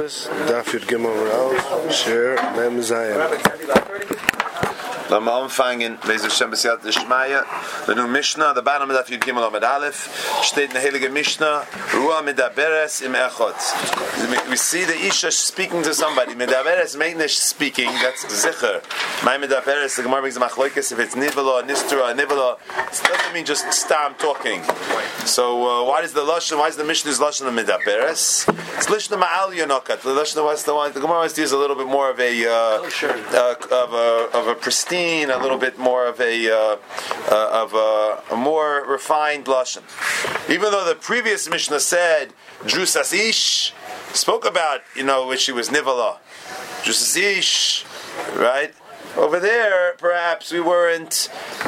Shabbos, Daf Yud Gimel Rav, Shir Mem Zayin. Lass mal anfangen, Beis Hashem B'siyat D'Shmaya, the new Mishnah, the bottom of Daf Yud Gimel Amud Aleph, steht in the Heilige Mishnah, Ruah Medaberes im Echot. We see the Isha speaking to somebody. Medaberes Meinish speaking, that's Zicher. My Medaberes, the Gemara brings the Machlokes, if it's Nivela, Nistra, Nivela, it doesn't mean just stam talking. So why is the Lashon, why is the Mishnah's Lashon of Medaberes? It's Lishna Ma'al Yonokat. The Lashon was the one, the Gemara wants to use a little bit more of a pristine, a little bit more of a more refined lashon. Even though the previous Mishnah said Drusas Ish, spoke about when she was Nivala, Drusas Ish, right? Over there, perhaps we weren't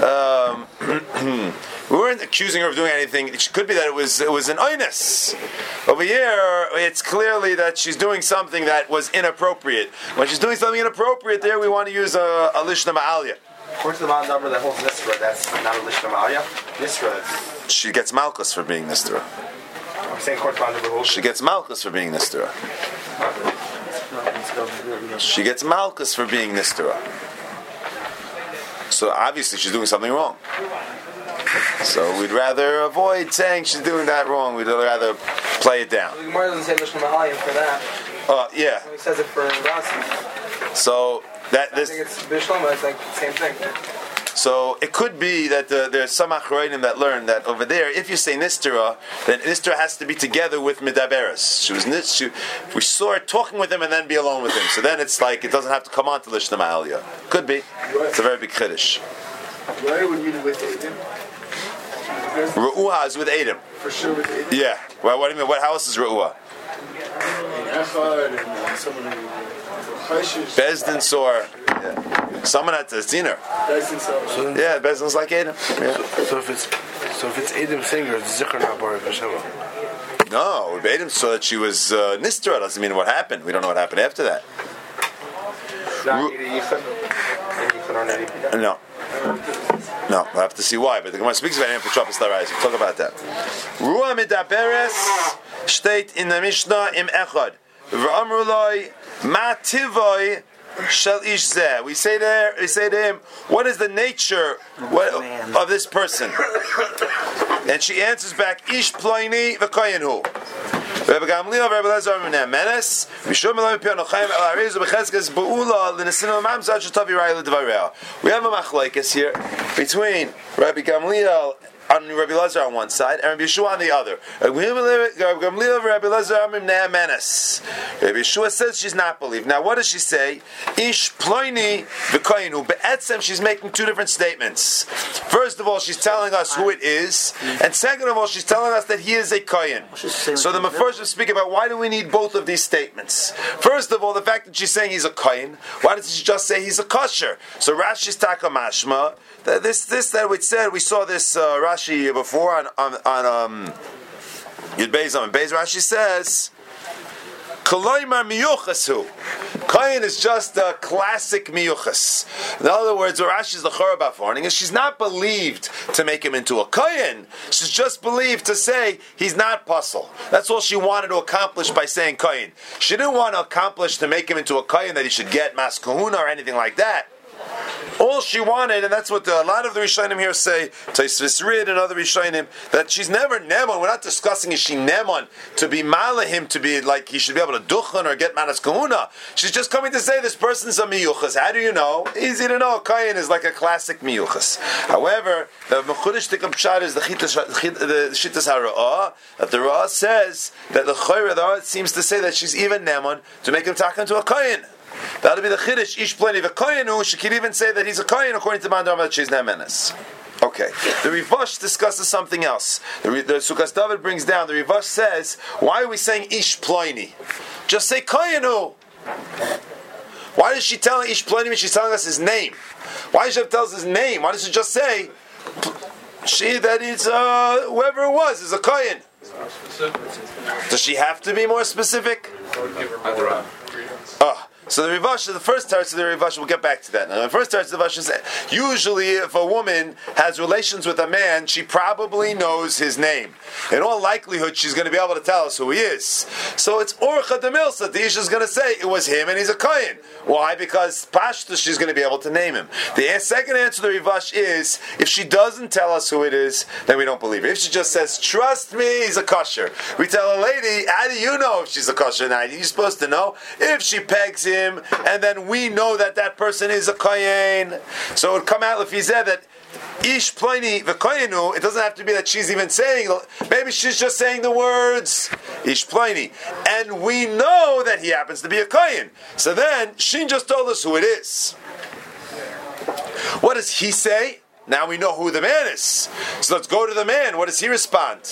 accusing her of doing anything. It could be that it was an oinus. Over here, it's clearly that she's doing something that was inappropriate. When she's doing something inappropriate, there we want to use a lishna ma'alya. According to the Mount number that holds Nisra, that's not a lishna ma'alya. Nisra, she gets malchus for being Nisra. I'm saying according to the number holds. She gets malchus for being Nisra. She gets malchus for being Nisra. So obviously she's doing something wrong. So we'd rather avoid saying she's doing that wrong. We'd rather play it down. The Gemara doesn't say Lishna Ma'alim for that. Yeah. He says it for Rasi. So that I think it's Bishlama, it's like the same thing. So it could be that there's some Achroinim that learn that over there, if you say Nistera, then Nistera has to be together with Medaberes. We saw her talking with him and then be alone with him. So then it's like it doesn't have to come on to Lishna Ma'alya. Could be. It's a very big Kiddush. Why would you with Edom? Ru'uha is with Edom. For sure with Edom? Yeah. Well, what do you mean? What house is Ru'uha? Bezdin saw someone had to seen her. Yeah, Bezdin's like Edom. Yeah. So if it's Edom singer, it's Zikr not Baruch Hashem. No, Edom saw that she was Nistra. Doesn't mean what happened. We don't know what happened after that. No, we'll have to see why. But the Gemara speaks about it in Petropis Larais. We'll talk about that. Ruah Medaberes state in the Mishnah im Echad. V'amruloi ma tivoi shel ish zeh. We say to him, what is the nature of this person? And she answers back, ish ploini v'koyenhu. Rabbi Gamliel, Rabbi Lezer, Rabbi Menes, Mishum Elohim Piyah Nochaim El Arizu Becheskes Beula L'Nesin L'Mam Zad Shetavi Rai L'Dvarei. We have a machlokes here between Rabbi Gamliel and Rabbi Lezer on one side and Rabbi Yeshua on the other. Rabbi Gamliel, Rabbi Lezer, Amim Menes. Rabbi Yeshua says she's not believed. Now, what does she say? Ish Ploini V'Koyinu. Be'etzem, she's making two different statements. First of all, she's telling us who it is, and second of all, she's telling us that he is a kohen. So the Mefarshim will speak about why do we need both of these statements. First of all, the fact that she's saying he's a kohen. Why doesn't she just say he's a kosher? So Rashi's taka mashma. This that we said, we saw this Rashi before on Yud Beis Amud Beis. Rashi says, Koloimar miyuchasu. Kohen is just a classic miyuchas. In other words, what Rashi is the chorabah warning is she's not believed to make him into a kohen. She's just believed to say he's not puzzle. That's all she wanted to accomplish by saying kohen. She didn't want to accomplish to make him into a kohen that he should get mas kahuna or anything like that. All she wanted, and that's what a lot of the Rishonim here say, Tosfos Rid and other Rishonim, that she's never Nemon. We're not discussing is she Nemon to be Malahim, to be like he should be able to Duchan or get Manas Kahuna. She's just coming to say this person's a Miyuchas. How do you know? Easy to know. Kayin is like a classic Miyuchas. However, the Mechudesh Tikam Pshat is the Shittas HaRa'ah, that the Ra'ah says that the Ra'ah seems to say that she's even Nemon to make him talk into a Kayin. That'll be the Chiddush, ish plenty of a kohen, she could even say that he's a kohen according to Mandam that she's Nemenes. Okay. The Rivash discusses something else. The Sukkos David brings down, the Rivash says, why are we saying ish ploini? Just say kohenu. Why is she telling ish ploini when she's telling us his name? Why does she tell us his name? Why does she just say that it's whoever it was is a kohen? Does she have to be more specific? So the Rivash, the first teretz of the Rivash, we'll get back to that. Now, the first teretz of the Rivash is usually if a woman has relations with a man, she probably knows his name. In all likelihood, she's going to be able to tell us who he is. So it's Orcha de Milsa. The Isha is going to say it was him and he's a Kohen. Why? Because Pashtus, she's going to be able to name him. The second answer to the Rivash is if she doesn't tell us who it is, then we don't believe her. If she just says, trust me, he's a kosher. We tell a lady, how do you know if she's a kosher? Now, you're supposed to know if she pegs him, and then we know that that person is a kohen. So it would come out if he said that ish plini v'koyenu. It doesn't have to be that she's even saying. Maybe she's just saying the words ish plini, and we know that he happens to be a kohen. So then she just told us who it is. What does he say? Now we know who the man is. So let's go to the man. What does he respond?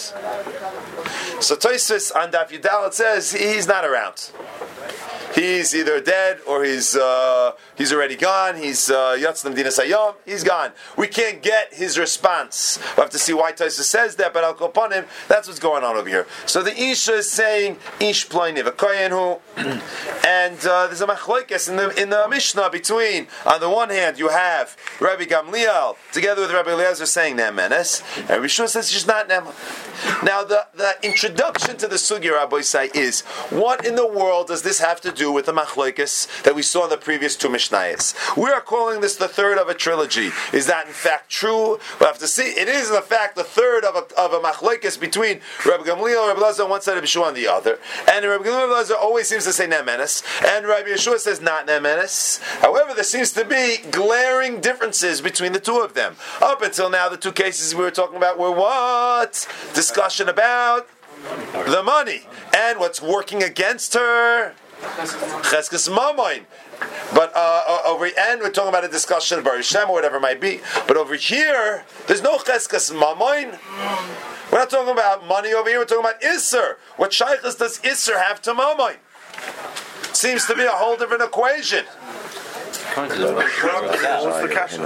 So Tosfos on Daf Yudalet says he's not around. He's either dead or he's already gone. He's Yatz L'Medina Sayom. He's gone. We can't get his response. We'll have to see why Tosfos says that, but I'll go upon him. That's what's going on over here. So the Isha is saying Ish Ploini V'Koyenhu, and there's a machlokes in the Mishnah between, on the one hand, you have Rabbi Gamliel together with Rabbi Eliezer saying Ne'emenes, and Rabbi Shua says she's not Ne'emenes. Now the introduction to the Sugya, Rabbi Say, is what in the world does this have to do with the machlokes that we saw in the previous two Mishnayos? We are calling this the third of a trilogy. Is that in fact true? We'll have to see. It is in fact the third of a machlokes between Rabbi Gamliel and Rabbi Eliezer on one side, Rabbi Yeshua on the other. And Rabbi Gamliel and Rabbi Eliezer always seems to say Ne'emenes, and Rabbi Yeshua says not Ne'emenes. However, there seems to be glaring differences between the two of them. Up until now, the two cases we were talking about were what? Discussion about the money. And what's working against her? Cheskes Mamoin. But over and we're talking about a discussion of Baruch Shem or whatever it might be. But over here, there's no Cheskes Mamoin. We're not talking about money over here. We're talking about Isser. What shaykhs does Isser have to Mamoin? Seems to be a whole different equation. What's the kasha?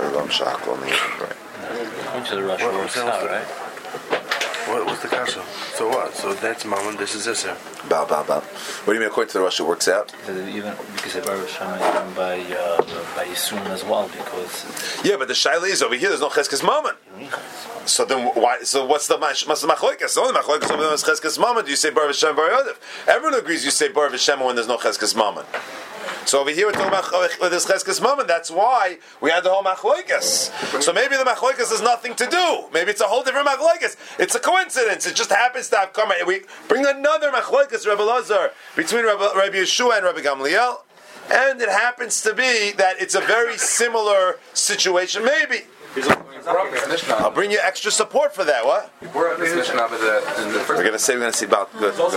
Into the Russia works out, right? What's the kasha? So what? So that's Mammon, this is Isser. Bow. What do you mean according to the Russia works out? Even because of Baruch Shem, even by Yisroel as well, because yeah, but the shaila is over here. There's no cheskes mammon. So then why? So what's the machlokes? The only machlokes over there is cheskes mammon. Do you say Baruch Shem Bar Yodef? Everyone agrees you say Baruch Shem when there's no cheskes mammon. So over here we're talking about this cheskes mammon. That's why we had the whole machlokes. So maybe the machlokes has nothing to do. Maybe it's a whole different machlokes. It's a coincidence. It just happens to have come. We bring another machlokes, Rabbi Elazar, between Rabbi Yeshua and Rabbi Gamliel, and it happens to be that it's a very similar situation. Maybe. I'll bring you extra support for that. What? We're We're going to see about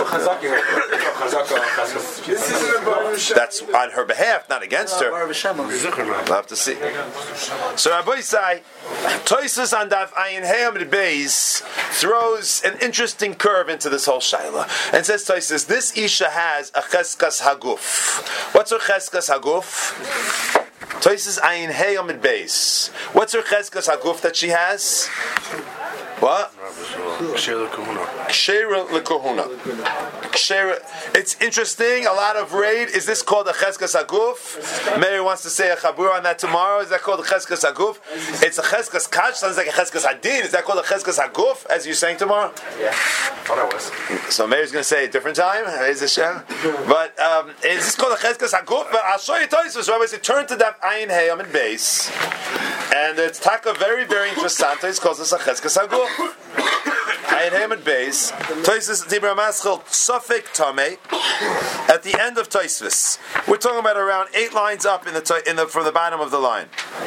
that's on her behalf, not against her. We'll have to see. So Rabbi Isai, Tosfos on Daf Ayin Hey Amud Beis throws an interesting curve into this whole shaila and says, Tosfos, this Isha has a cheskas haguf. What's her cheskas haguf? Tosfos Ayin Hey Amud Beis. What's her cheskas haguf that she has? What? Ksheira l'kuhuna. It's interesting. A lot of raid. Is this called a cheskas haguf? Mary wants to say a chabur on that tomorrow. Is that called a cheskas haguf? It's a cheskas kash. Sounds like a cheskas hadin. Is that called a cheskas haguf? As you're saying tomorrow? Yeah, thought I was. So Mary's going to say a different time. Is this Shem? But is this called a cheskas haguf? But I'll show you Tosfos. Rabbi said, turn to that ayin hey amud beis, and it's taka very very interesting. It's called this a cheskas haguf. Ayin hey amud beis. Tosfos Dibra Maschil Sofek Tamei. At the end of Tosfos, we're talking about around 8 lines up from the bottom of the line.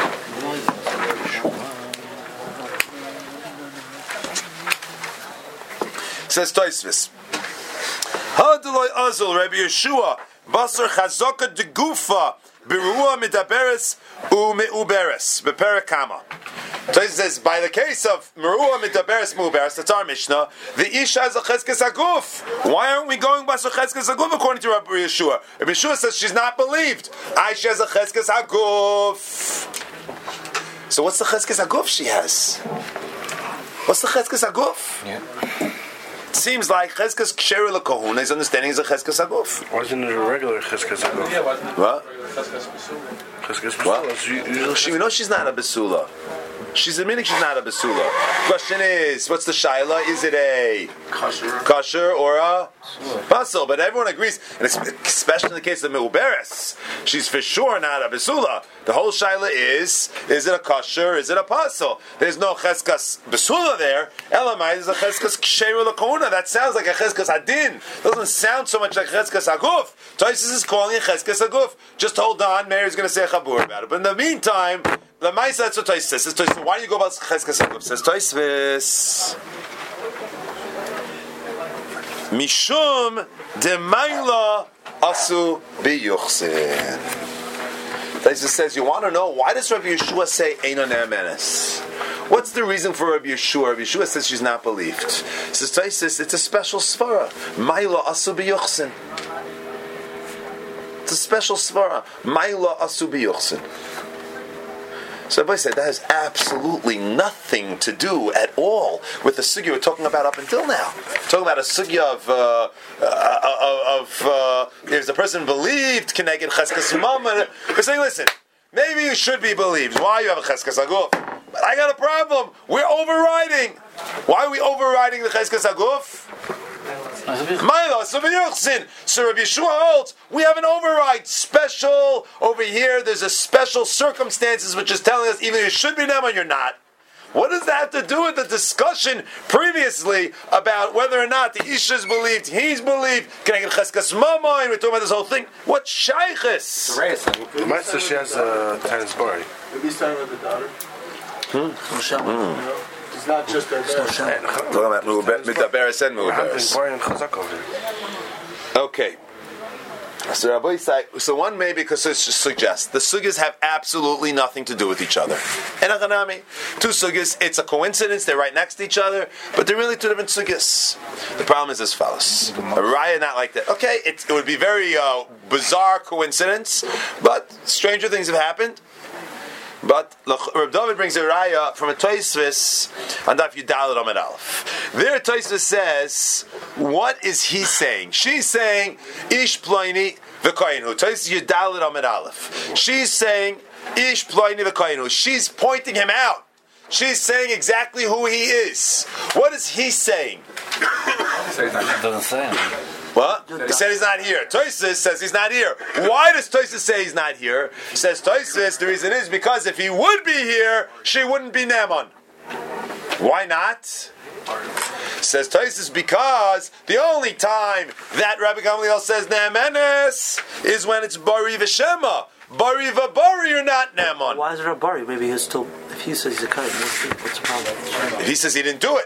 Says Tosfos, Haduloi Azul Rabbi Yeshua Basar Chazaka de Gufa Birua Midaberes Umeuberes Beperakama. Tosfos says, by the case of Merua Midaberes Meuberes, that's our Mishnah, the Isha has a cheskes haguf. Why aren't we going Basar cheskes haguf according to Rabbi Yeshua? Rabbi Yeshua says she's not believed. Aisha has a cheskes haguf. So what's the cheskes haguf she has? What's the cheskes haguf? Yeah. It seems like Cheskas Ksheru L'Kohuna, his understanding is a Cheskas Aguf. Why isn't it a regular Cheskas Aguf? What? Cheskas What? Basula. We know she's not a Basula. She's admitting she's not a Basula. Question is, what's the Shaila? Is it a Kasher or a Basel? But everyone agrees, and especially in the case of Meuberes, she's for sure not a Basula. The whole Shaila is it a Kasher, is it a Basel? There's no Cheskas Basula there. Elamai is a Cheskas Ksheru L'Kohuna. That sounds like a Cheskas Adin. Doesn't sound so much like Cheskas Aguf. Tosis is calling it Cheskas Aguf. Just hold on, Mary's going to say a Chabur about it. But in the meantime, the Maisa, that's what Tosis says. Why do you go about Cheskas Aguf? Says Tosis, Mishum Demaila Asu Biyuchsin. Tosis says, you want to know, why does Rabbi Yeshua say Eino Ne'amenes? What's the reason for Rabbi Yeshua? Rabbi Yeshua says she's not believed. Says Tosis, it's a special svara. Maila Asu Biyuchsin. It's a special svara. Maila Asu Biyuchsin. So everybody said that has absolutely nothing to do at all with the sugya we're talking about up until now. We're talking about a sugya of if the person believed Keneged Cheskas Mammon. We're saying, listen, maybe you should be believed. Why you have a Cheskas Aguf? But I got a problem. We're overriding. Why are we overriding the Cheskas Aguf? So Rabbi Yeshua holds we have an override special over here. There's a special circumstances which is telling us either you should be Neman or you're not. What does that have to do with the discussion previously about whether or not the Isha's believed, he's believed? Can I get Cheskas Mammon? We're talking about this whole thing. What shaykhis? The Master, she has a tennis bari. Maybe he's talking about the daughter. It's not just their daughter. Talking about Mitaberes and Mutaberes. Okay. So Rabbi Isai, so one may because it suggests the sugyas have absolutely nothing to do with each other. And Achanami, two sugyas, it's a coincidence, they're right next to each other, but they're really two different sugyas. The problem is as follows. A raya not like that. Okay, it would be very bizarre coincidence, but stranger things have happened. But Reb David brings a raya from a Tosfos on Daf Yudaled Amud Aleph. There Tosfos says, what is he saying? She's saying, Ish Ploini v'koyinu. Tosfos Yudaled Amud Aleph. She's saying, Ish Ploini v'koyinu. She's pointing him out. She's saying exactly who he is. What is he saying? It doesn't say anything. What? He said he's not here. Tosfos says he's not here. Why does Tosfos say he's not here? Says Tosfos, the reason is because if he would be here, she wouldn't be Neman. Why not? Says Tosfos, because the only time that Rabbi Gamliel says Ne'amenes is when it's Bari V'Shema. Bari V'Bari, you're not Neman. Why is it a Bari? Maybe he's still, if he says he's a Kain, what's the problem? If he says he didn't do it.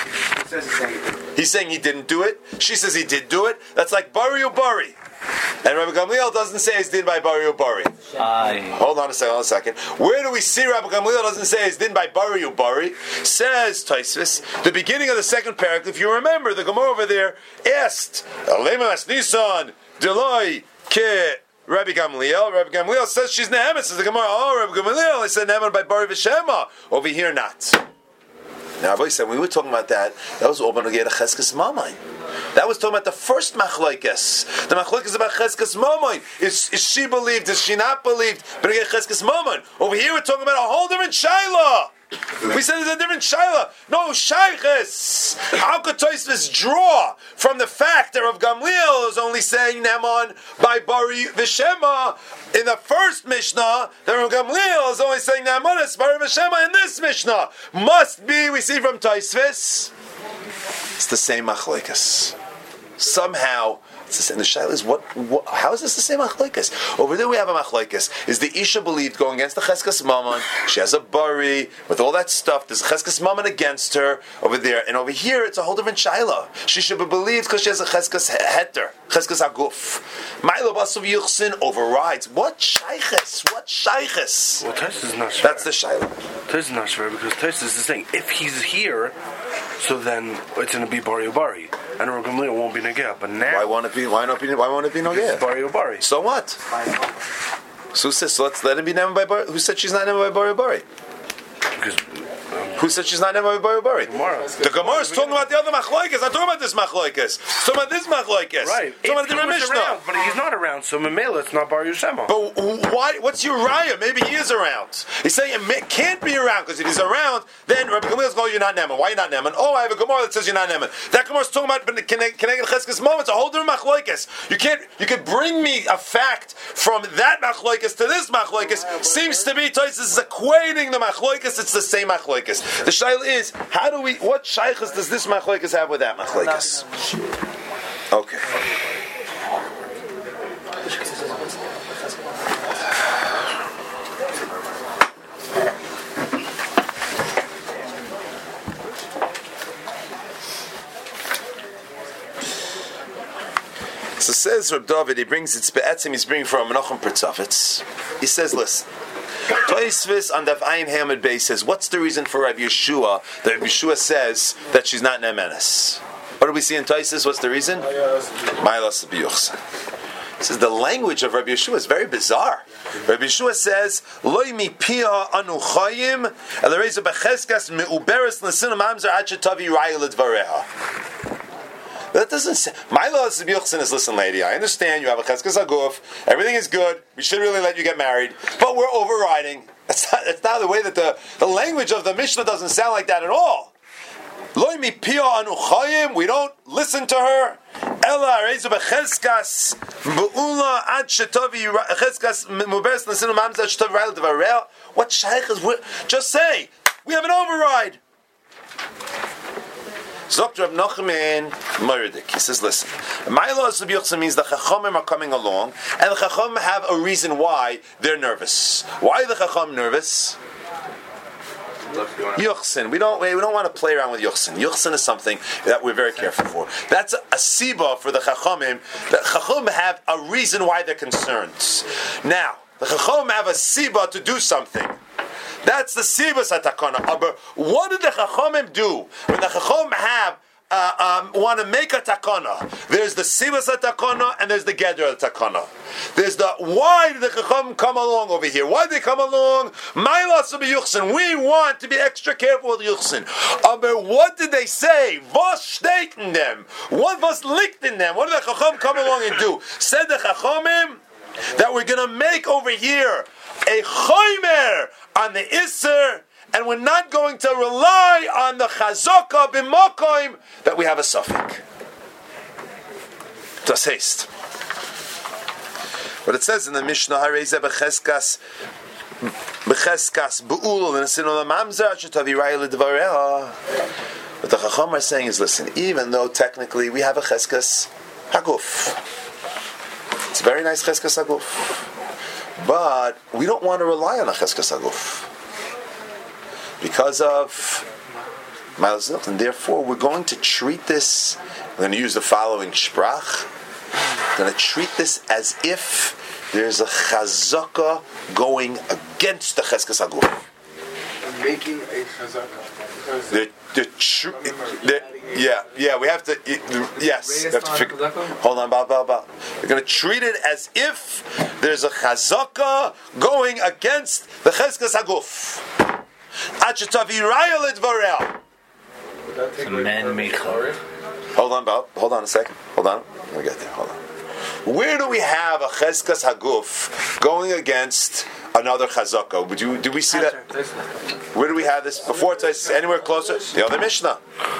He's saying he didn't do it. She says he did do it. That's like Bari or Bari. And Rabbi Gamliel doesn't say he's din by Bari or Bari. Hold on a second. Where do we see Rabbi Gamliel doesn't say he's din by Bari or Bari? Says Tosfos, the beginning of the second paragraph, if you remember, the Gemara over there asked, Alema as Nisan, Deloi, Ke, Rabbi Gamliel. Rabbi Gamliel says she's Nehemet. Says the Gemara, oh, Rabbi Gamliel, he said Nehemet by Bari V'Shema. Over here, not. Now, Rabbi said, when we were talking about that was all going to get a Cheskas Mammon. That was talking about the first machlokes. The machlokes about Cheskas Mammon. Is she believed? Is she not believed? But get Cheskas Mammon. Over here, we're talking about a whole different Shaila. We said there's a different Shaila. No, Shaykhis. How could Tosfos draw from the fact that Rav Gamliel is only saying Neman by Bari V'Shema in the first Mishnah, that Rav Gamliel is only saying Neman as Bari V'Shema in this Mishnah? Must be, we see from Tosfos, it's the same machlokes. Somehow, it's the same. The shaila is how is this the same machlokes? Over there we have a machlokes. Is the Isha believed going against the Cheskas Mammon? She has a bari with all that stuff. There's a Cheskas Mammon against her over there, and over here it's a whole different shaila. She should be believed because she has a Cheskas Heter, Cheskas Aguf. Ma'ilo Basav Yuchsin overrides. What shaykhis? What shaykhis? Well, Tosfos is not sure. That's the shaila. Tosfos is not sure because Tosfos is saying if he's here, so then it's going to be Bari Ubari, and Rav Gamliel won't be Negeh. But now, why won't it be Negeh? Bari Ubari. So what? So who says? So let's let it be Neman by Bari. Who said she's not Neman by Bari Ubari? Because Who said she's not Nema Bari Bari? The Gemara is talking about the other Machlokes. I'm talking about this Machlokes. It's talking about this Machlokes. Right. It's talking about If the he was Mishnah. around, but he's not around, so Mamela, it's not Bar Yushema. But why? What's your raya? Maybe he is around. He's saying it can't be around because if he's around, then Rabbi Gamliel is going, "You're not Neman. Why are you not Neman? Oh, I have a Gemara that says you're not Neman. That Gemara is talking about Keneged Cheskes Mom. It's a whole different Machlokes. You could bring me a fact from that Machlokes to this Machlokes. Seems to be Tosis is equating the Machlokes. It's the same Machlokes. The shaila is, what shaykhs does this Machlokes have with that Machlokes? Okay. So says Reb David, he brings it be'etzim, he's bringing from Menachem Pertzavitz. He says, listen, Toisvis on Daf Ayin Hamid Bey says, what's the reason for Rabbi Yeshua that Rabbi Yeshua says that she's not Nemenes? What do we see in Toisvis? What's the reason? Ma'alas b'yuchsan. He says the language of Rabbi Yeshua is very bizarre. Rabbi Yeshua says, "Loi mi pia anu chayim, elareza becheskas meuberes l'sinu mamzer ad shetavi raya l'dvareha." That doesn't say. My law is listen, lady. I understand you have a cheskas aguf. Everything is good. We should really let you get married, but we're overriding. That's not the way that the language of the Mishnah doesn't sound like that at all. Loi mi pia anu chayim. We don't listen to her. Ella reizu becheskas beula ad shetavi cheskas muberes l'sinu mamzer ad shetavi raya l'dvareha. What shaykh is? Just say we have an override. Zokt Rav Nachman Murdik. He says, listen, my law of Yuchsa means the Chachamim are coming along, and the Chachamim have a reason why they're nervous. Why are the Chachamim nervous? Yuchsin. We don't want to play around with Yuchsin. Yuchsin is something that we're very careful for. That's a siba for the Chachamim. The Chachamim have a reason why they're concerned. Now, the Chachamim have a siba to do something. That's the sibas hatakana. But what did the chachamim do when the chachamim have want to make a takana? There's the sibas hatakana and there's the gedra hatakana. There's the why did the chachamim come along over here? Why did they come along? Ma'alas b'yuchsin. We want to be extra careful with yuchsin. But what did they say? Was steiten them? What was licked in them? What did the chachamim come along and do? Said the chachamim that we're going to make over here a chomer on the Isser, and we're not going to rely on the Chazaka b'mokoim that we have a suffix. Das heißt, what it says in the Mishnah, Hareze b'cheskas b'ul and sin olam mamzer shetavi raya l'dvareha. What the Chacham are saying is, listen, even though technically we have a cheskas haguf, it's a very nice cheskas haguf. But we don't want to rely on a cheskas aguf because of Ma'alzot, and therefore we're going to treat this. We're going to use the following sprach. We're going to treat this as if there's a chazaka going against the cheskas aguf. Making a chazaka. We have to. Yes, we have to figure. Hold on, Bob. We're going to treat it as if there's a chazaka going against the cheskas haguf. Achetavi raya l'dvarel. It's a man-made chorah. Hold on, Bob. Hold on a second. Hold on. I'm going to get there. Hold on. Where do we have a cheskas haguf going against another chazaka? Do we see that? Where do we have this? Before it's anywhere closer? The other Mishnah.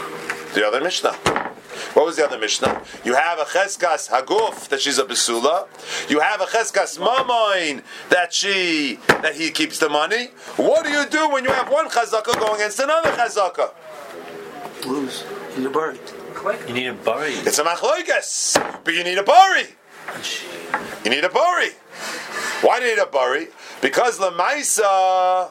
What was the other Mishnah? You have a cheskas haguf that she's a besula. You have a cheskas mamain that he keeps the money. What do you do when you have one chazaka going against another chazaka? Lose. You need a bari. You need a bari. It's a machlokes, but you need a bari. You need a bari. Why do you need a bari? Because lemaisa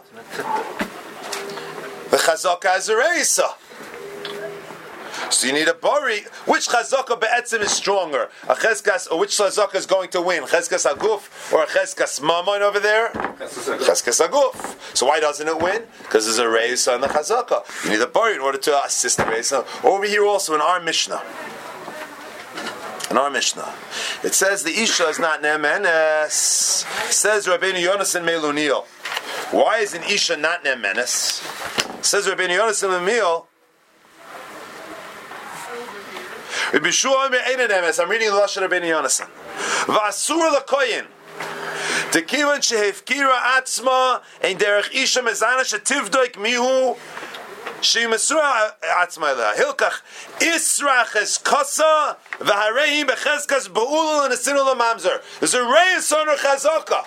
the chazaka has a reisa. So you need a bari. Which chazaka be'etzim is stronger? A cheskas, or which chazaka is going to win? Cheskas aguf or a cheskas mamon over there? Cheskas aguf. So why doesn't it win? Because there's a reisa on the chazaka. You need a bari in order to assist the reisa. Over here also in our Mishnah. It says the Isha is not Nemenes. It says Rabbeinu Yonasan Melunil. Why is an Isha not Nemenes? Says Rabbeinu Yonasan in meal. I'm reading the Lashon Rabbeinu Yonasan. V'asur l'koyin. Tekivan shehefkira atzma ein derech isha mezana shetivdoik mihu shemasura atzma leha. Hilkach israch es kasa v'harei bechezkas ba'ulul and asinu l'mamzer. There's a rei sonor chazaka.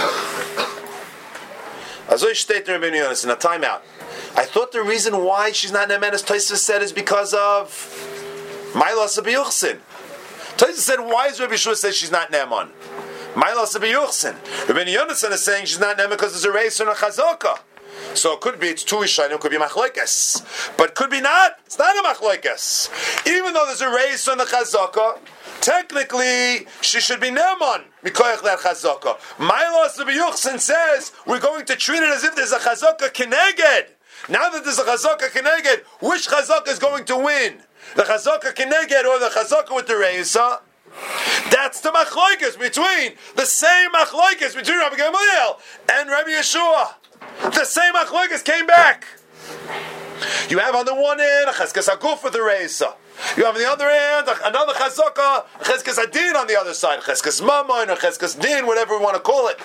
Azoy state in Rabbeinu Yonasan. A timeout. I thought the reason why she's not Ne'eman, as Tosfos said, is because of Mailas Abiyuchsin. Tosfos said, why is Rabbi Yeshua says she's not Ne'eman? Mailas Abiyuchsin. Rabbeinu Yonasan is saying she's not Ne'eman because there's a reis and a chazaka. So it could be it's two Ishayim, it could be machlokes, but could be not. It's not a machlokes. Even though there's a reis and a chazaka, technically she should be Ne'eman mikoyach that chazaka. Mailas Abiyuchsin says we're going to treat it as if there's a chazaka keneged. Now that there's a chazaka keneged, which chazaka is going to win? The chazaka keneged or the chazaka with the reisa? That's the machlokes between the same machlokes between Rabbi Gamliel and Rabbi Yeshua. The same machlokes came back. You have on the one hand a chazkas haguf with the reisa. You have on the other hand another chazaka, a chazkas adin on the other side, a chazkas mamon or chazkas din, whatever we want to call it.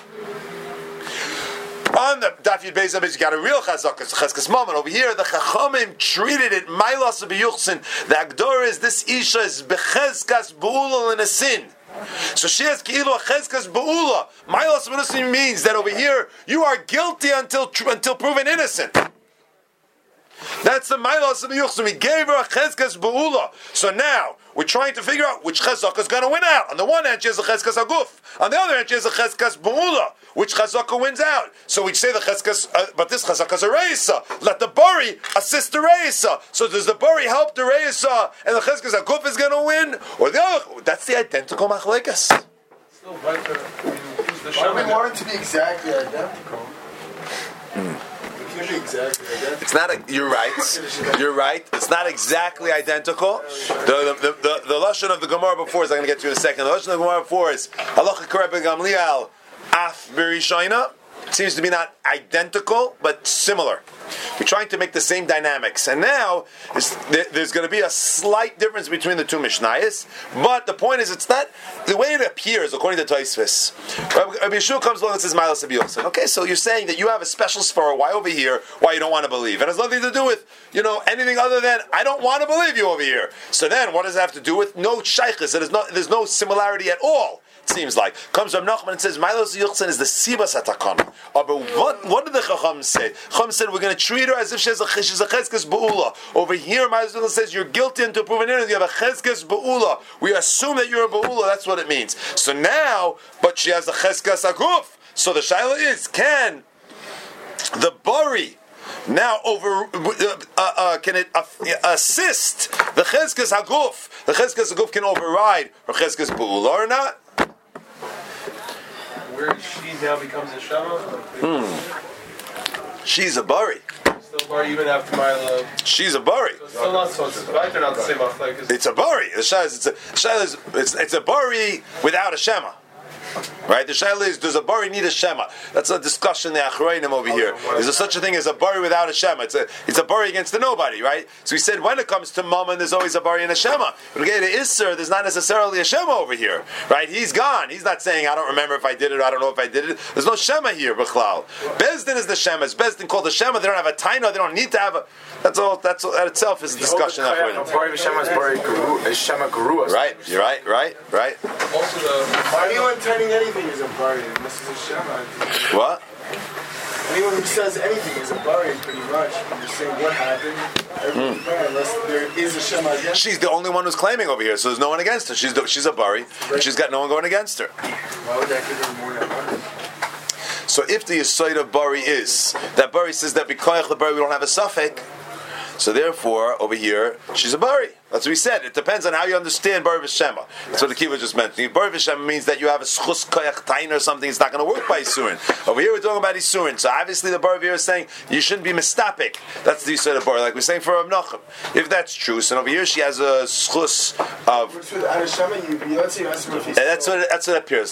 On the Daf Yud Beis Amid, you got a real chazaka, chazkas mamon. Over here, the chachamim treated it mailas b'yuchsin. The agdor is this isha is bechezkas b'ula in a sin. So she has ki'ilu a chezkas b'ula. Mailas b'yuchsin means that over here you are guilty until proven innocent. That's the mailas b'yuchsin. We gave her a chezkas b'ula. So now we're trying to figure out which chazaka is going to win out. On the one hand, she has a chezkas haguf. On the other hand, she has a chezkas b'ula. Which chazaka wins out? So we say the chezkas, but this chazaka is a reisa. Let the bari assist the reisa. So does the bari help the reisa, and the chezkas haguf is going to win, or the other? That's the identical machlekes. Still right there. Why do we want it to be exactly identical? It can't be exactly identical. It's not. You're right. You're right. It's not exactly identical. The lashon of the Gemara before is I'm going to get to in a second. The lashon of the Gemara before is halacha kareb Gamliel af b'rishayna. It seems to be not identical, but similar. We're trying to make the same dynamics. And now, there's going to be a slight difference between the two Mishnayos, but the point is, it's not, the way it appears, according to Tosfos, Rabbi Yeshua comes along and says, Mailas Abiyuchsin. Okay, so you're saying that you have a special svara, why over here, why you don't want to believe. It has nothing to do with, anything other than, I don't want to believe you over here. So then, what does it have to do with? No shaykhis, there's no similarity at all. Seems like comes from Nachman and says Mailas Yuchsin is the Sibas Hatakana. But what did the Chacham say? Chacham said we're going to treat her as if she's a chezkes ba'ula. Over here, Mailas Yuchsin says you're guilty until proven innocent. You have a chezkes ba'ula. We assume that you're a ba'ula. That's what it means. So now, but she has a chezkes aguf. So the shaila is, can the bari now can it assist the chezkes haguf? The chezkes haguf can override her chezkes ba'ula or not? Where she now becomes a shama? She's a bari. Still bari even after my love. She's a bari. So it's still not so it's right. They're not the same machlekes. It's a bari. The shaila is it's a bari without a shema. Right? The shaila is, does a bari need a shema? That's a discussion the achrayim over here. Is there such a thing as a bari without a shema? It's a bari against the nobody, right? So we said when it comes to mammon, there's always a bari and a shema. But again, to Isser, there's not necessarily a shema over here, right? He's gone. He's not saying I don't remember if I did it or I don't know if I did it. There's no shema here, b'chlal. Bezdin is the shema. It's Bezdin called the shema. They don't have a taina. They don't need to have a. That's all. That itself is a discussion. Bari v'shema is bari guru. Is shema guru? Right. You're right. Right. Also, anyone turning anything is a bari. This is a shema. What? Anyone who says anything is a bari, pretty much. You're saying what happened. Everyone's bari, unless there is a shema against. She's the only one who's claiming over here, so there's no one against her. She's a bari, and she's got no one going against her. Why would that give her more than one? So if the yisoid of bari is that bari says that because the bari we don't have a suffix, so therefore over here she's a bari. That's what we said. It depends on how you understand bari v'shema. That's what the Kiva just mentioned. Bari v'shema means that you have a schus koyach tain or something. It's not going to work by isurin. Over here we're talking about isurin. So obviously the bari here is saying you shouldn't be mistapik. That's the yisoid of bari, like we're saying for Rav Nachum. If that's true, so over here she has a schus of. Let's say you ask him if he's That's what it appears.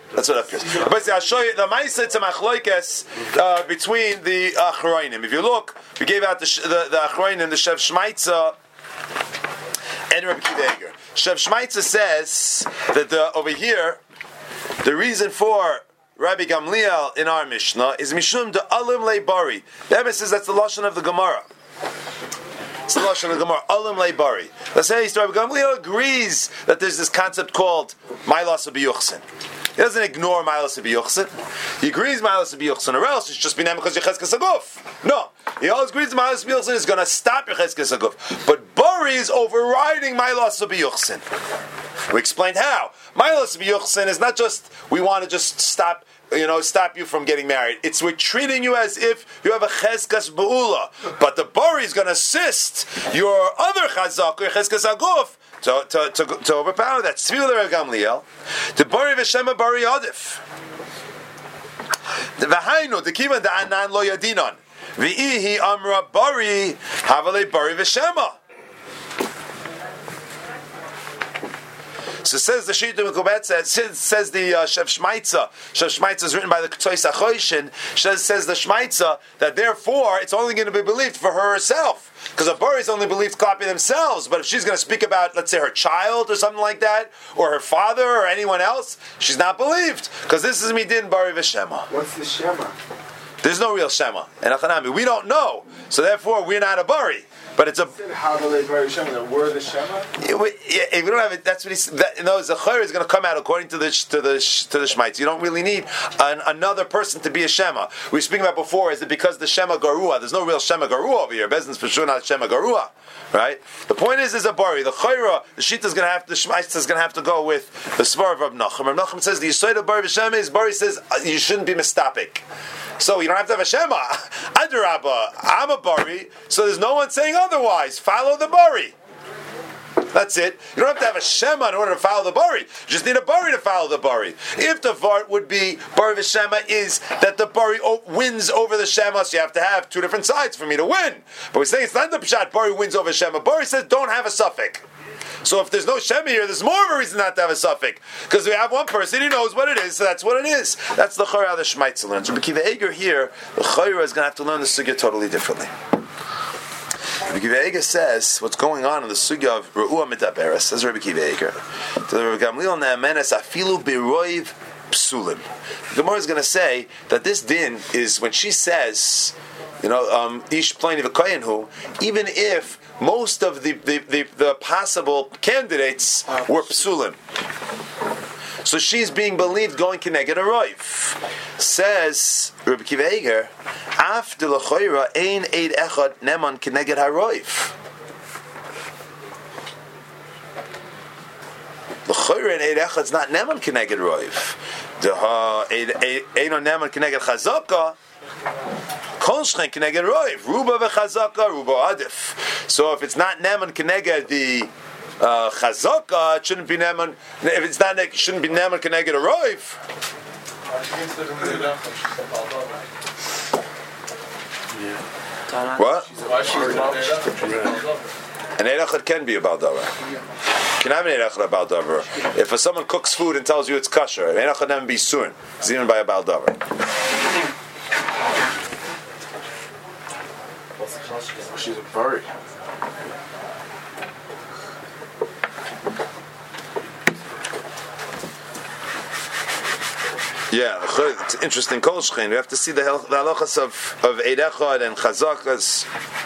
That's what appears. But I'll show you the Ma'isa. It's a machloikes between the Achroinim. If you look, we gave out the Achroinim, the Shev Shmaitza and Rabbi Kiva Eger. Shev Shmaitza says that over here, the reason for Rabbi Gamliel in our Mishnah is Mishum de Alim Leibari. The Rebbe says that's the lashon of the Gemara. It's the lashon of the Gemara, Alim Leibari. Let's say Rabbi Gamliel agrees that there's this concept called Mailas B'Yuchsin. He doesn't ignore Mailas B'Yuchsin. He agrees Mailas B'Yuchsin, or else it's just B'nei because Yechezkel Saguf. No, he always agrees Mailas B'Yuchsin is going to stop Yechezkel Saguf. But Bari is overriding Mailas B'Yuchsin. We explained how. Mailas B'Yuchsin is not just we want to just stop you from getting married. It's we're treating you as if you have a cheskas ba'ula, but the bari is going to assist your other chazak or cheskas aguf to overpower that. Tzvil Rabbi Gamliel, the bari v'shema bari adif. The v'hainu the kivan the anan lo yadinon v'ihi amra bari havale bari v'shema. So says the Shita Mekubet, says the Shev Shmaitza. Shev Shmaitza is written by the Ketzois HaChoishin. Says the Shmaitza that therefore it's only going to be believed for herself. Because a bari is only believed to copy themselves. But if she's going to speak about, let's say, her child or something like that, or her father or anyone else, she's not believed. Because this is Midin Bari V'Shema. What's the Shema? There's no real Shema. And Achanami, we don't know. So therefore, we're not a bari. But it's a. How do they Bari Shema? The word of Shema? If we don't have it, that's what he's. The Chayr is going to come out according to the Shmaitz. You don't really need another person to be a Shema. We were speaking about before. Is it because the Shema Garua? There's no real Shema Garua over here. Bezdin's for sure not Shema Garua, right? The point is a bari. The Chayra, the Shita is going to have. The Shmaitz is going to have to go with the Svar of Rab Nachum. Rab Nachum says the Yisod of Bari V'Shema is Bari says you shouldn't be mistapik. So you don't have to have a Shema. Adarabba, I'm a Bari, so there's no one saying otherwise. Follow the Bari. That's it. You don't have to have a Shema in order to follow the Bari. You just need a Bari to follow the Bari. If the Vart would be, Bari V'Shema is that the Bari wins over the Shema, so you have to have two different sides for me to win. But we're saying it's not the Pshat Bari wins over Shema. Bari says don't have a suffix. So if there's no Shema here, there's more of a reason not to have a suffix. Because we have one person, he knows what it is, so that's what it is. That's the Chayra the Shmaitz learns. So Rabbi Kiva Eger here, the Chayra is going to have to learn the Sugya totally differently. Rabbi Kiva Eger says, what's going on in the Sugya of Re'ua Mitaberes, says Rabbi Kiva Eger, to Rabbi Gamliel Ne'amenes afilu biroiv psulim. The Gemara is going to say that this din is when she says, ish plani v'koyenhu, even if most of the possible candidates were psulim. So she's being believed going kineged a roif. Says Rabbi Kiva Eger, after l'choira ein eid echad neman kineged haroif. L'choira ein eid echad is not neman kineged roif. The ein on neman kineged chazaka. So if it's not Neman Keneged the Chazaka, it shouldn't be Neman. If it's not, it shouldn't be Neman Keneged a Roif. What? An Eidachad can be a Baldara. You can have an Eidachad a Baldara. If someone cooks food and tells you it's kosher, an Eidachad never be soon. It's even by a Baldara. She's a bari. Yeah, it's interesting. Kol Shchein. We have to see the halachas of Eid Echad and Chazakas.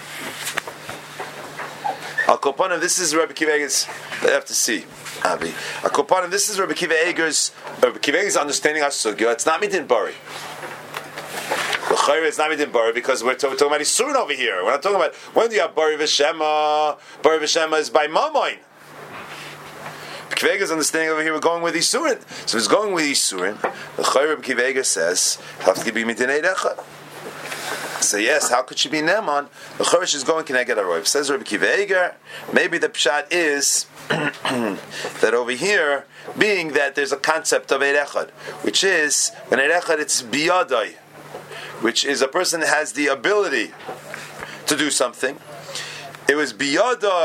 Al Kopanim, this is Rabbi Kiva Eger's. I have to see. Abi. Al Kopanim, this is Rabbi Kiva Eger's understanding of Sugya. It's not Midin Bari. The Chayre is not Midin Bari because we're talking about Isurin over here. We're not talking about when do you have Bari V'Shema. Bari V'Shema is by Mamoin. Kiva Eger's understanding over here, we're going with Isurin. So if it's going with Isurin, the Chayre of Kiva Eger says, have to be Midin Eid Echad. So yes, how could she be Neman? The Chorish is going Kineged Aroiv. Says Rabbi Kiva Eger, maybe the pshat is that over here, being that there's a concept of Eid Echad, which is, when Eid Echad it's biyadai, which is a person that has the ability to do something. It was biyadai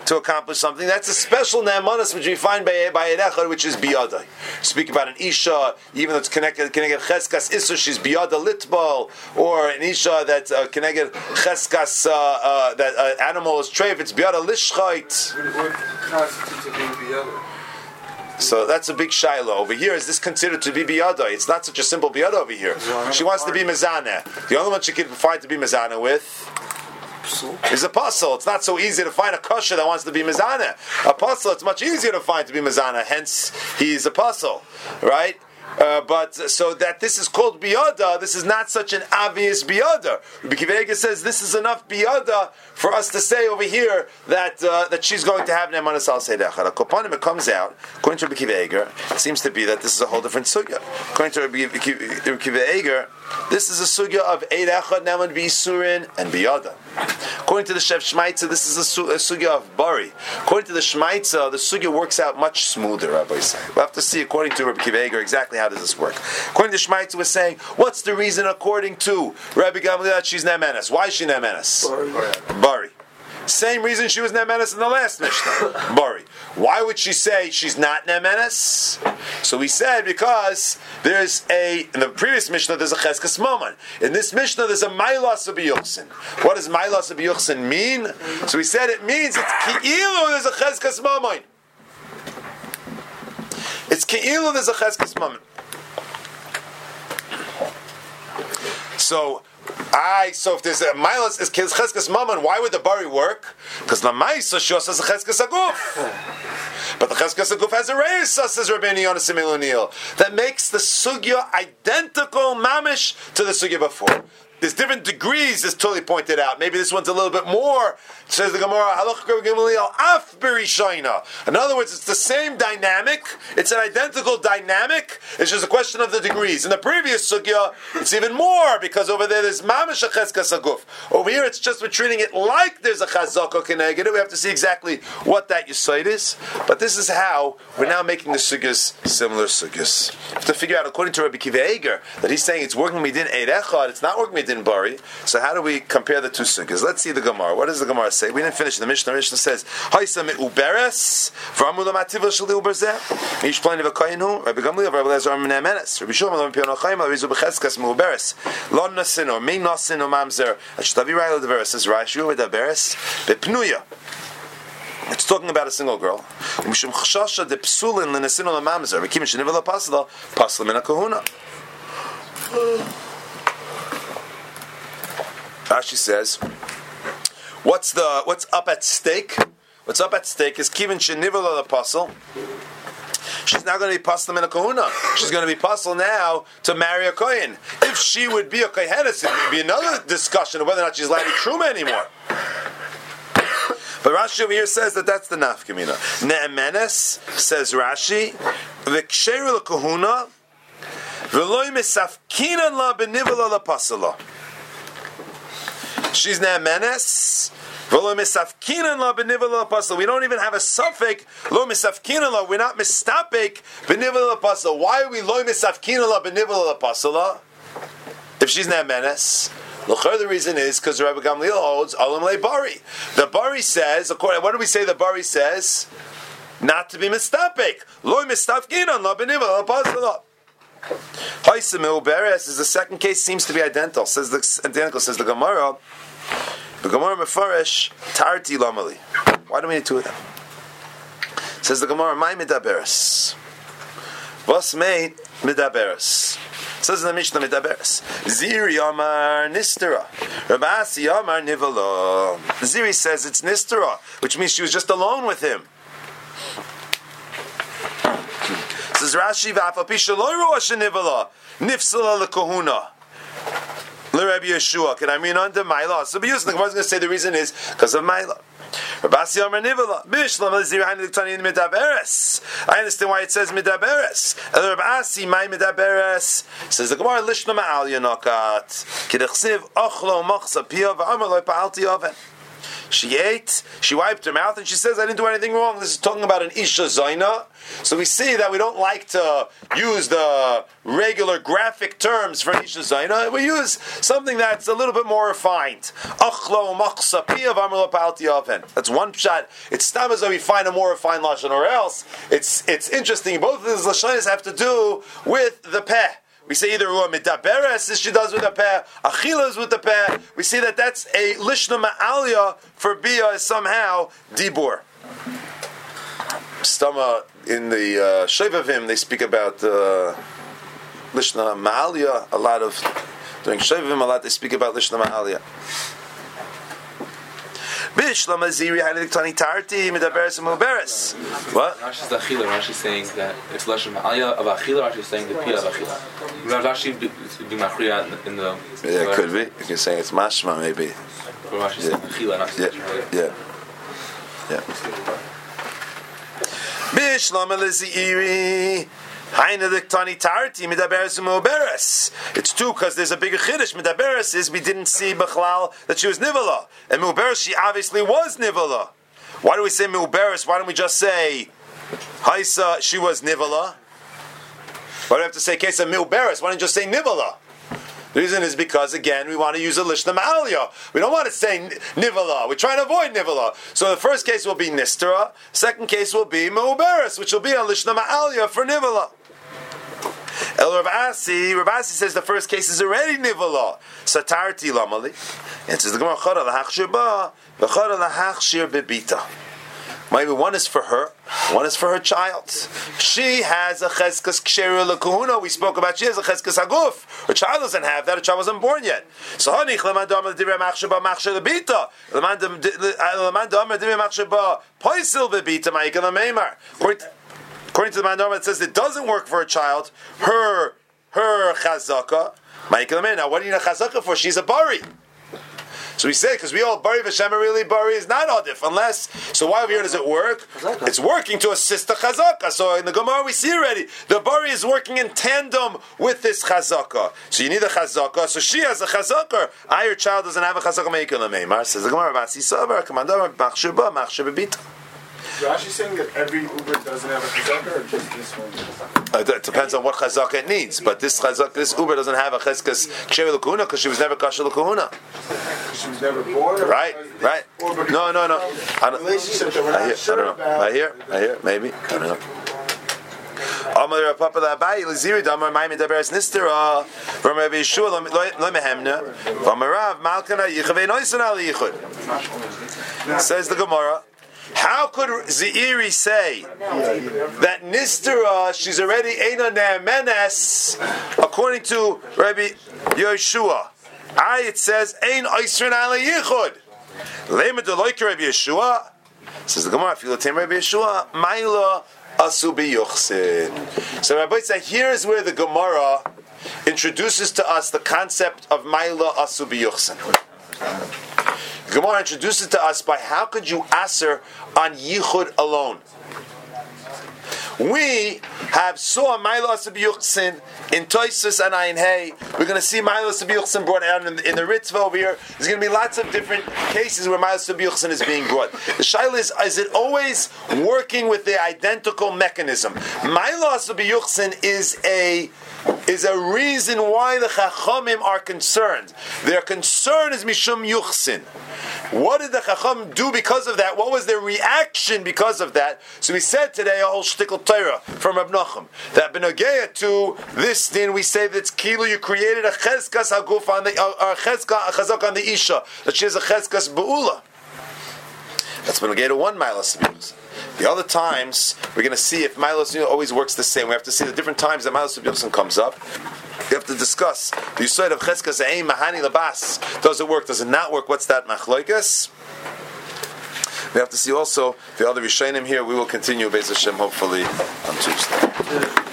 to accomplish something. That's a special ne'emanas which we find by an echad, which is biyadai. Speak about an isha, even though it's connected cheskas isur, she's biyada litbal, or an isha that's connected cheskas that animal is treif, it's biyada lishchait. What constitutes being biyada? So that's a big shiloh. Over here, is this considered to be biyada? It's not such a simple biyada over here. She wants to be mezana. The only one she can find to be mezana with is a puzzle. It's not so easy to find a kosher that wants to be mezana. A puzzle, it's much easier to find to be mezana. Hence, he's a puzzle, right? But so that this is called biyada, this is not such an obvious biyada. Rabbi Akiva Eiger says this is enough biyada for us to say over here that she's going to have ne'emanas al seidachar. Kopanim, it comes out, according to Rabbi Akiva Eiger, it seems to be that this is a whole different sugya. According to Rabbi Akiva Eiger, this is a sugya of eid echad ne'eman b'isurin and biyada. According to the Shef Shmaitza, this is a sugya of bari. According to the Shmaitza, the sugya works out much smoother, Rabbi say. We'll have to see, according to Rabbi Akiva Eiger, exactly how does this work. According to Shmaitza, we're saying, what's the reason according to Rabbi Gamliel that she's ne'emanas? Why is she ne'emanas? Bari. Same reason she was ne'emanas in the last Mishnah. Bari. Why would she say she's not ne'emanas? So we said because in the previous Mishnah there's a cheskas mammon. In this Mishnah there's a mailas b'yuchsin. What does mailas b'yuchsin mean? So we said it means it's ki'ilu there's a cheskas mammon. It's ki'ilu there's a cheskas mammon. So if there's a milas is cheskas mammon, why would the bari work? Because the ma'isa shos has a cheskas aguf, but the cheskas aguf has a reis, says Rabbeinu Yonasim Eloniel, that makes the sugya identical mamish to the sugya before. There's different degrees, as Tully pointed out. Maybe this one's a little bit more. Says the Gemara, in other words, it's the same dynamic. It's an identical dynamic. It's just a question of the degrees. In the previous sugya, it's even more, because over there there's mamish a cheskas aguf. Over here, it's just we're treating it like there's a chazaka keneged. We have to see exactly what that yesod is. But this is how we're now making the sugyas similar sugyas. We have to figure out, according to Rabbi Akiva Eiger, that he's saying it's working midin eid echad. It's not working midin bari. So how do we compare the two sugyas? Let's see the Gemara. What does the Gemara say? We didn't finish the Mishnah. The Mishnah says, "Haisa uberes v'amu lamativa shali uberzeh." Ish plain of a koyinu. Rabbi Gamliel, Rabbi Lezer, Rabbi Ne'emanes. Rabbi Shmuel, Rabbi Pion Chaim, Rabbi Zuba Cheskas uberes. Lo nasin or me nasin or mamzer. Ashtavi Rayla deveres says Rashi with deveres bepnuya. It's talking about a single girl. Mishum chashasha de psulin lenasin or mamzer. Rekim shenivel pasla pasla min kahuna. Rashi says, what's up at stake? What's up at stake is Kivin Shenivel apostle. She's now going to be pasla min kahuna. She's going to be pasla now to marry a kohen. If she would be a kohenes, it would be another discussion of whether or not she's allowed to truma anymore. But Rashi over here says that that's the nafkamina. Ne'emanes, says Rashi, v'ksheru l'kahuna v'loi misafkinan la b'nivel la pasala. She's ne'emanes. We don't even have a suffix. Lo misafkinan la. We're not mistapek b'nivel la pasala. Why are we lo misafkinan la b'nivel la pasala? If she's ne'emanes, the reason is because Rabbi Gamliel holds alam le bari. The bari says, what do we say? The bari says not to be mistapek. Lo mistafkinan la b'nivel la pasala. Haisamil Beres is the second case, seems to be identical. Says the Gemara. The Gemara Mefarish Tarti Lamali. Why do we need two of them? Says the Gemara, my midaberes. Vos made midaberes. Says in the Mishnah midaberes. Ziri Amar Nistera. Rabasi Amar Nivala. Ziri says it's Nistera, which means she was just alone with him. Says Rashi, V'afapi shaloi rosh nivala nifsala lekahuna l'Rebbe Yeshua. Can I mean under Maila? So, the Gemara is going to say the reason is because of Maila. Rabasi Amar Nivala Bishlam Ziri Hainu Tani Midaberes. I understand why it says Midaberes. Rabasi my Midaberes says the Gemara Lishna Ma'al Yanokat Kidechsiv Ochlo Machsa Pia V'Amar Loi Pa'alti Oven. She ate, she wiped her mouth, and she says, I didn't do anything wrong. This is talking about an Isha Zaina. So we see that we don't like to use the regular graphic terms for Isha Zaina. We use something that's a little bit more refined. Achlo machsa piyav amar palti oven. That's one shot. It's not as though we find a more refined lashon, or else it's interesting. Both of these lashonis have to do with the peh. We say either midaberes as she does with the peh, achila is with the peh. We see that that's a lishna ma'alia for bia is somehow dibur. Stama in the Shevavim they speak about lishna ma'alia a lot of during Shevavim a lot they speak about lishna ma'alia. Bishlam aziri hanidik tani tarti midaberes muberes. What? Rashi's achila. Rashi's saying that it's lashon ma'alia of achila. Rashi's saying the pia of achila. Rashi be machriya in the. Yeah, it could be. You can say it's mashma maybe. But Rashi's saying achila, not yeah. Bishlam aziri. It's true because there's a bigger chiddush. Midaberes is we didn't see Bechlal that she was nivala, and Muberes she obviously was nivala. Why do we say Muberes? Why don't we just say Haisa she was nivala? Why do we have to say Kesa Muberes? Why don't you just say nivala? The reason is because, again, we want to use a lishna ma'alia. We don't want to say nivala. We're trying to avoid nivala. So the first case will be nistera. Second case will be Muberes, which will be a lishna ma'alia for nivala. El Rav Asi says the first case is already nivala. Satarti lamali. And says the Gemara chara lahachshir ba, v'chara lahachshir bebita. Maybe one is for her, one is for her child. She has a cheskas ksheru lekahuna. We spoke about she has a cheskas haguf. Her child doesn't have that. Her child wasn't born yet. So hanich leman damar divrei machshir ba machshir lebita. Leman damar divrei machshir ba poisil bebita ma'ikal meimar. According to the Mandama, it says it doesn't work for a child. Her chazaka. Now, what do you need a chazaka for? She's a bari. So we say, because we all bari v'shem really bari is not adif, unless. So why over here does it work? Chazaka. It's working to assist the chazaka. So in the Gemara we see already the bari is working in tandem with this chazaka. So you need a chazaka. So she has a chazaka. Your child doesn't have a chazaka. Meikal meimar says the Gemara Basi Savar Kamandar Machshir Ba Machshir Bebita. Rashi saying that every Uber doesn't have a chazaka, or just this one? It depends on what chazaka it needs. But this Uber doesn't have a cheskas kshev l'kuhuna because she was never kasher l'kuhuna. She was never born. Right. No. Relationship that we're not sure about. I hear. Maybe. I don't know. Amar Papa Labai Laziri Damar Maimed Daberes Nistera from Rabbi Yeshua Lo Mehemna from Rav Malkana Yichavei Noisan Al Yichud. Says the Gemara. How could Zeiri say that Nistera she's already Eina Ne'emenes according to Rabbi Yeshua? It says Ein Oisrin Ala Yichud. Lema Deloike Rabbi Yeshua says the Gemara. Filatem Rabbi Yeshua Maila Asubi Yuchsin. So Rabbi said here's where the Gemara introduces to us the concept of Maila Asubi Yuchsin. Gemara introduces to us by how could you aser on yichud alone? We have saw Mailas B'Yuchsin in Toisus and Ayin Hey. We're going to see Mailas B'Yuchsin brought out in the Ritva over here. There's going to be lots of different cases where Mailas B'Yuchsin is being brought. The shaila is it always working with the identical mechanism? Mailas B'Yuchsin is a reason why the Chachamim are concerned. Their concern is Mishum Yuchsin. What did the Chacham do because of that? What was their reaction because of that? So we said today a whole shtickle Torah from Reb Nachum that b'nogea to this din we say that it's kilu you created a cheskas haguf on the a chazak on the isha that she has a cheskas beula. That's b'nogea to one milas abuse. The other times we're going to see if milas always works the same. We have to see the different times that milas abuse comes up. We have to discuss the yisod of cheskas ein mahani labas. Does it work? Does it not work? What's that machloikas? We have to see also the other Rishonim here. We will continue Beis Hashem hopefully on Tuesday.